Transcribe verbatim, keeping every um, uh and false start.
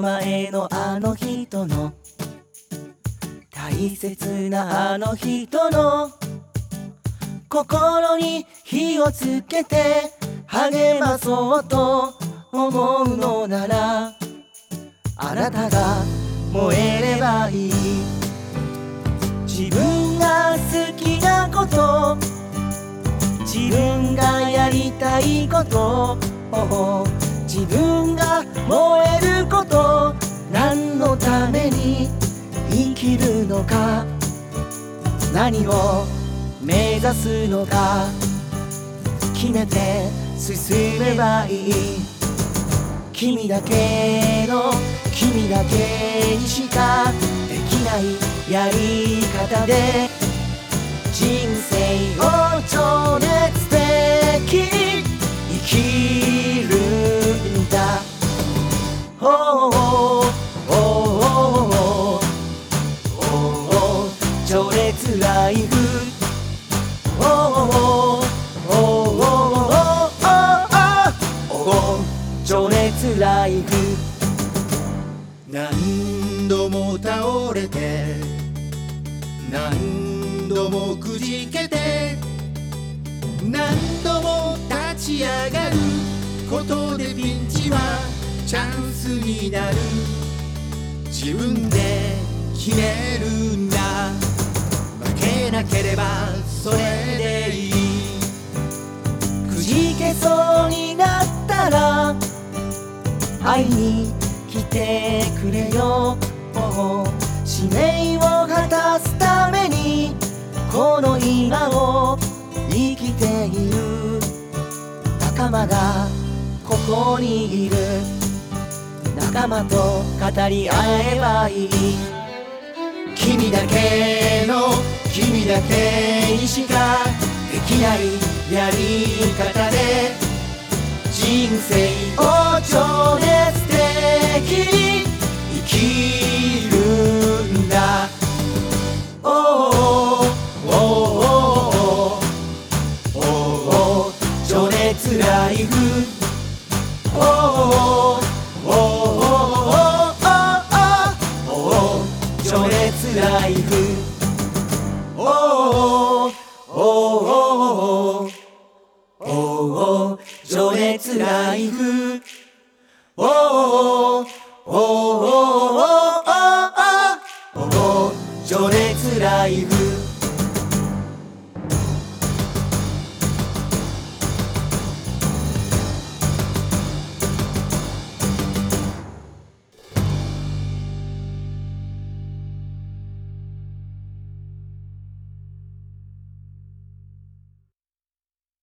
前のあの人の大切なあの人の心に火をつけて励まそうと思うのならあなたが燃えればいい。自分が好きなこと自分がやりたいこと自分が燃えること何のために生きるのか何を目指すのか決めて進めばいい。君だけの君だけにしかできないやり方で人生を情熱的に生きるんだ。おーおーおーおー情熱ライフおーおーおーおーおー情熱ライフ。 何度も倒れて何度もくじけて何度も立ち上がることでピンチはチャンスになる。自分で決めるんだ。負けなければそれでいい。 くじけそうになったら会いに来てくれよ。使命を果たすためにこの今を生きている仲間がここにいる。仲間と語り合えばいい。君だけの君だけにしかできないやり方で人生を情熱的に生きるんだ。おーおーおーおー情熱ライフおーおーおーおー情熱ライフおーおーおーおー情熱ライフおーおーおーおーおー情熱ライフ